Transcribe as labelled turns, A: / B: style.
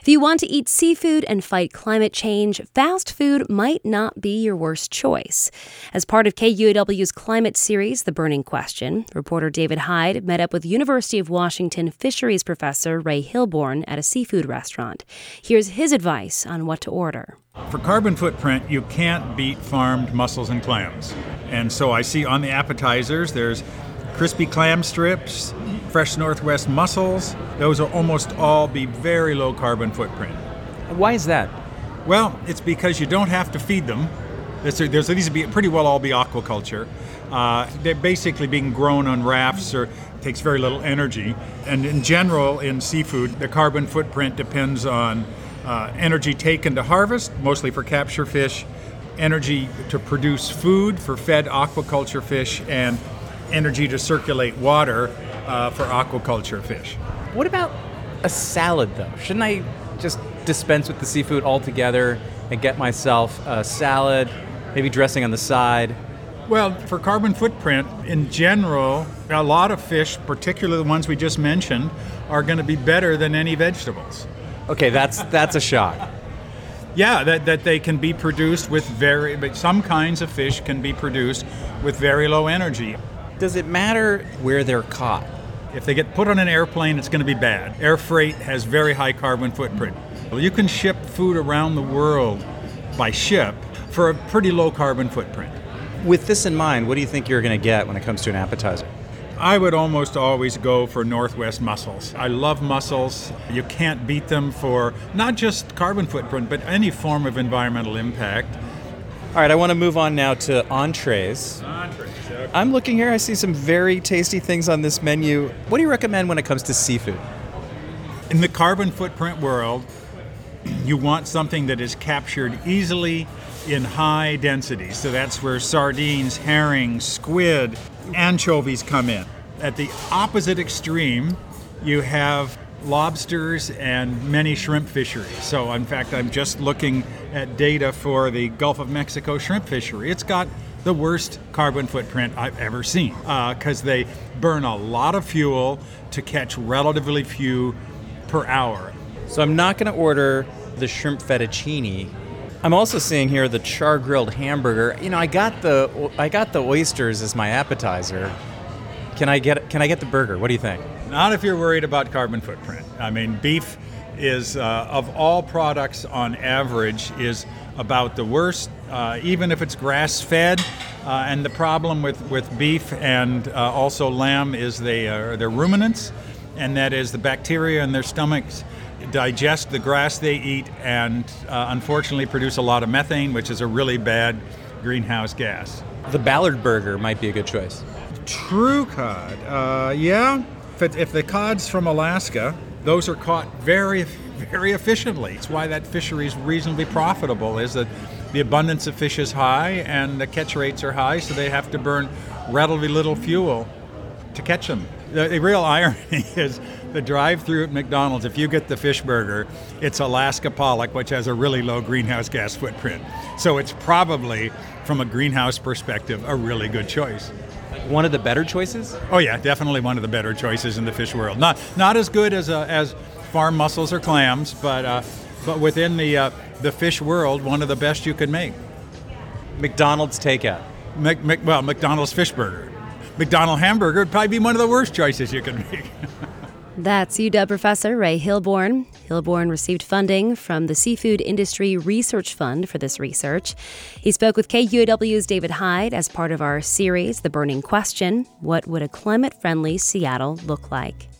A: If you want to eat seafood and fight climate change, fast food might not be your worst choice. As part of KUOW's climate series, The Burning Question, reporter David Hyde met up with University of Washington fisheries professor Ray Hilborn at a seafood restaurant. Here's his advice on what to order.
B: For carbon footprint, you can't beat farmed mussels and clams. And so I see on the appetizers, there's crispy clam strips, fresh Northwest mussels. Those will almost all be very low carbon footprint.
C: Why is that?
B: Well, it's because you don't have to feed them. These pretty well all be aquaculture. They're basically being grown on rafts or takes very little energy. And in general, in seafood, the carbon footprint depends on energy taken to harvest, mostly for capture fish, energy to produce food for fed aquaculture fish, and energy to circulate water for aquaculture fish.
C: What about a salad, though? Shouldn't I just dispense with the seafood altogether and get myself a salad, maybe dressing on the side?
B: Well, for carbon footprint, in general, a lot of fish, particularly the ones we just mentioned, are going to be better than any vegetables.
C: Okay, that's a shock.
B: Yeah, that they can be produced with but some kinds of fish can be produced with very low energy.
C: Does it matter where they're caught?
B: If they get put on an airplane, it's going to be bad. Air freight has very high carbon footprint. Well, you can ship food around the world by ship for a pretty low carbon footprint.
C: With this in mind, what do you think you're going to get when it comes to an appetizer?
B: I would almost always go for Northwest mussels. I love mussels. You can't beat them for not just carbon footprint, but any form of environmental impact.
C: All right, I want to move on now to entrees.
B: Okay.
C: I'm looking here. I see some very tasty things on this menu. What do you recommend when it comes to seafood?
B: In the carbon footprint world, you want something that is captured easily in high density. So that's where sardines, herring, squid, anchovies come in. At the opposite extreme, you have lobsters and many shrimp fisheries. So in fact, I'm just looking at data for the Gulf of Mexico shrimp fishery. It's got the worst carbon footprint I've ever seen because they burn a lot of fuel to catch relatively few per hour.
C: So I'm not going to order the shrimp fettuccine. I'm also seeing here the char-grilled hamburger. You know, I got the oysters as my appetizer. Can I get the burger? What do you think?
B: Not if you're worried about carbon footprint. I mean, beef is, of all products on average, is about the worst, even if it's grass-fed. And the problem with beef and also lamb is they're ruminants, and that is the bacteria in their stomachs digest the grass they eat and unfortunately produce a lot of methane, which is a really bad greenhouse gas.
C: The Ballard burger might be a good choice.
B: True cod, yeah. If the cod's from Alaska, those are caught very, very efficiently. It's why that fishery is reasonably profitable, is that the abundance of fish is high and the catch rates are high, so they have to burn relatively little fuel to catch them. The real irony is the drive-through at McDonald's, if you get the fish burger, it's Alaska pollock, which has a really low greenhouse gas footprint. So it's probably, from a greenhouse perspective, a really good choice.
C: One of the better choices?
B: Oh yeah, definitely one of the better choices in the fish world. Not as good as farm mussels or clams, but within the fish world, one of the best you could make.
C: McDonald's takeout.
B: McDonald's fish burger. McDonald's hamburger would probably be one of the worst choices you could make.
A: That's UW professor Ray Hilborn. Hilborn received funding from the Seafood Industry Research Fund for this research. He spoke with KUOW's David Hyde as part of our series, The Burning Question: What would a climate-friendly Seattle look like?